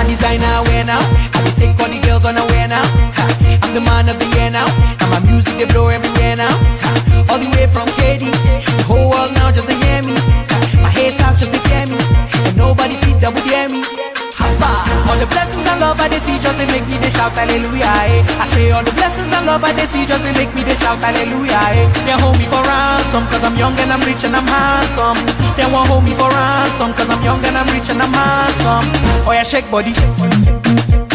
designer wear now. I can take all the girls on a wear now. I'm the man of the year now. And my music they blow everywhere now. All the way from KD, the whole world now just to hear me. My haters just to fear me, and nobody feed double dare me. All the blessings and love I they see just they make me they shout hallelujah. I say all the blessings and love I they see just they make me they shout hallelujah. They hold me for ransom cause I'm young and I'm rich and I'm handsome. They won't hold me for ransom cause I'm young and I'm rich and I'm handsome. Oh yeah, shake body.